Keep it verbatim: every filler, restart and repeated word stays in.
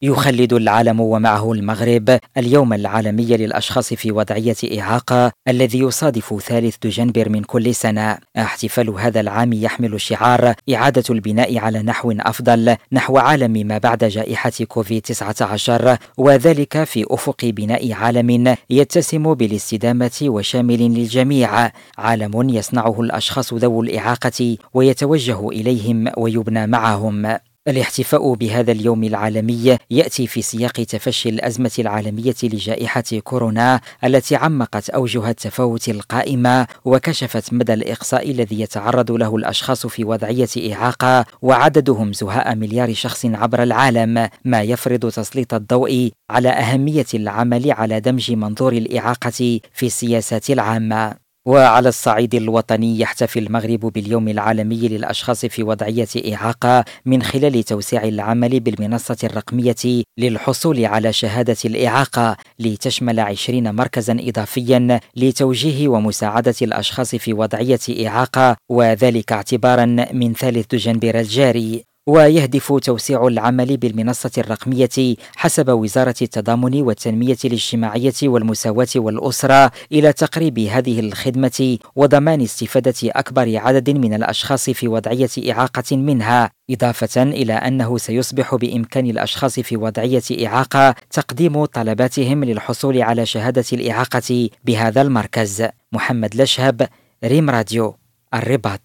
يخلد العالم ومعه المغرب اليوم العالمي للأشخاص في وضعية إعاقة الذي يصادف ثالث دجنبر من كل سنة. احتفال هذا العام يحمل شعار إعادة البناء على نحو أفضل نحو عالم ما بعد جائحة كوفيد تسعة عشر، وذلك في أفق بناء عالم يتسم بالاستدامة وشامل للجميع، عالم يصنعه الأشخاص ذوو الإعاقة ويتوجه إليهم ويبنى معهم. الاحتفاء بهذا اليوم العالمي يأتي في سياق تفشي الأزمة العالمية لجائحة كورونا التي عمقت أوجه التفاوت القائمة وكشفت مدى الإقصاء الذي يتعرض له الأشخاص في وضعية إعاقة، وعددهم زهاء مليار شخص عبر العالم، ما يفرض تسليط الضوء على أهمية العمل على دمج منظور الإعاقة في السياسات العامة. وعلى الصعيد الوطني يحتفي المغرب باليوم العالمي للأشخاص في وضعية إعاقة من خلال توسيع العمل بالمنصة الرقمية للحصول على شهادة الإعاقة، لتشمل عشرين مركزا إضافيا لتوجيه ومساعدة الأشخاص في وضعية إعاقة، وذلك اعتبارا من ثالث دجنبر الجاري. ويهدف توسيع العمل بالمنصة الرقمية حسب وزارة التضامن والتنمية الاجتماعية والمساواة والأسرة إلى تقريب هذه الخدمة وضمان استفادة أكبر عدد من الأشخاص في وضعية إعاقة منها، إضافة إلى أنه سيصبح بإمكان الأشخاص في وضعية إعاقة تقديم طلباتهم للحصول على شهادة الإعاقة بهذا المركز. محمد لشهب، ريم راديو، الرباط.